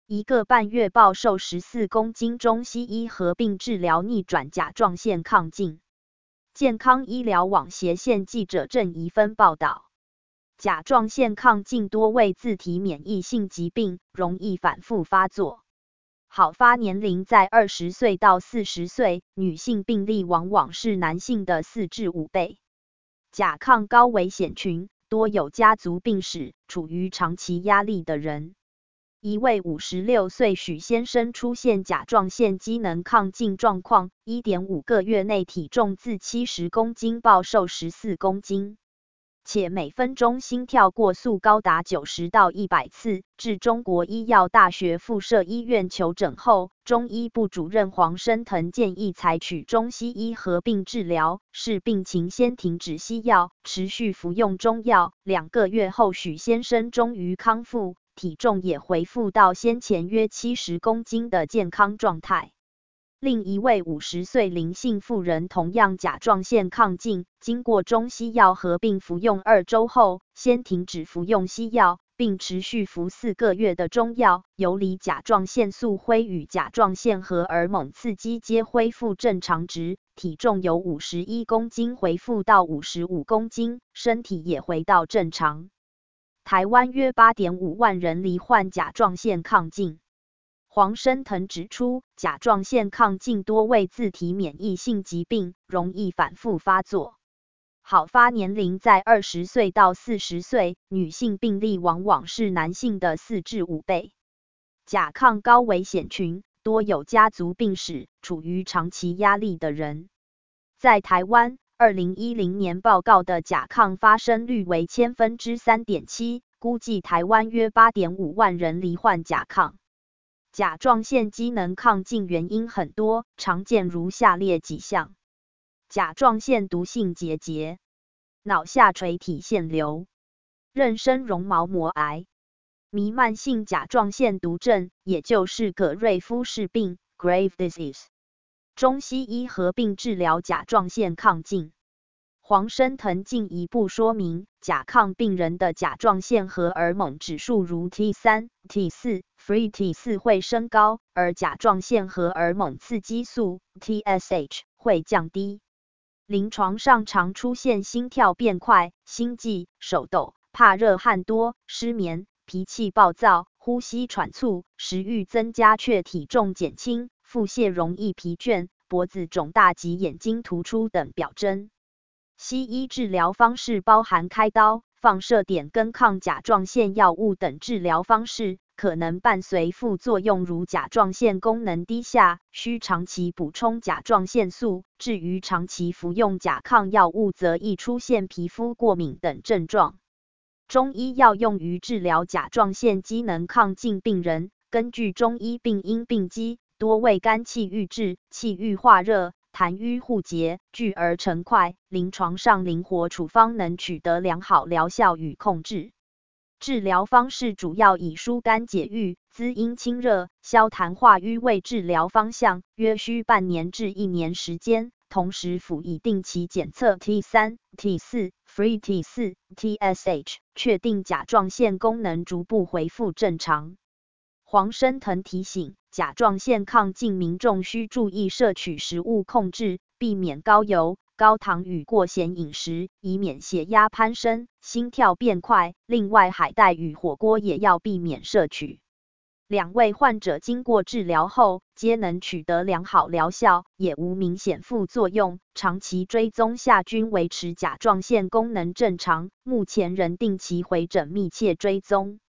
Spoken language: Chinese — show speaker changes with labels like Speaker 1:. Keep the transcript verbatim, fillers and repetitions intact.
Speaker 1: 一个半月暴瘦十四公斤，中西医合并治疗逆转甲状腺亢进。健康医疗网斜线记者郑怡芬报道，甲状腺亢进多为自体免疫性疾病，容易反复发作。好发年龄在二十岁到四十岁，女性病例往往是男性的四至五倍。甲亢高危险群，多有家族病史，处于长期压力的人。一位五十六岁许先生出现甲状腺机能亢进状况， 一点五个月内体重自七十公斤暴瘦十四公斤，且每分钟心跳过速高达九十到一百次。至中国医药大学附设医院求诊后，中医部主任黄生腾建议采取中西医合并治疗，视病情先停止西药，持续服用中药。两个月后，许先生终于康复，体重也恢复到先前约七十公斤的健康状态。另一位五十岁林姓妇人同样甲状腺亢进，经过中西药合并服用二周后，先停止服用西药，并持续服四个月的中药，游离甲状腺素辉与甲状腺荷尔蒙刺激皆恢复正常值，体重由五十一公斤恢复到五十五公斤，身体也回到正常。台湾约 八点五万人罹患甲状腺亢进。黄生腾指出，甲状腺亢进多为自体免疫性疾病，容易反复发作。好发年龄在二十岁到四十岁，女性病例往往是男性的四至五倍。甲亢高危险群，多有家族病史，处于长期压力的人。在台湾，二零一零年报告的甲亢发生率为千分之 三点七， 估计台湾约 八点五万人罹患甲亢。甲状腺机能亢进原因很多，常见如下列几项：甲状腺毒性结节、脑下垂体腺瘤、妊娠绒毛膜癌、弥漫性甲状腺毒症，也就是葛瑞夫氏病 （Grave disease）。中西医合并治疗甲状腺亢进。黄生腾进一步说明，甲亢病人的甲状腺荷尔蒙指数如 T 三、T 四、Free T 四 会升高，而甲状腺荷尔蒙刺激素 T S H 会降低。临床上常出现心跳变快、心悸、手抖、怕热汗多、失眠、脾气暴躁、呼吸喘促、食欲增加却体重减轻、腹泻容易疲倦、脖子肿大及眼睛突出等表征。西医治疗方式包含开刀、放射碘跟抗甲状腺药物等治疗方式，可能伴随副作用如甲状腺功能低下，需长期补充甲状腺素。至于长期服用甲亢药物，则易出现皮肤过敏等症状。中医药用于治疗甲状腺机能亢进病人，根据中医病因病机，多为肝气郁滞、气郁化热、痰瘀互结、聚而成块，临床上灵活处方能取得良好疗效与控制。治疗方式主要以疏肝解郁、滋阴清热、消痰化瘀为治疗方向，约需半年至一年时间，同时辅以定期检测 T 三、T 四、Free T 四、T S H， 确定甲状腺功能逐步恢复正常。黄生腾提醒，甲状腺亢进民众需注意摄取食物控制，避免高油、高糖与过咸饮食，以免血压攀升、心跳变快。另外，海带与火锅也要避免摄取。两位患者经过治疗后，皆能取得良好疗效，也无明显副作用。长期追踪下均维持甲状腺功能正常，目前仍定期回诊密切追踪。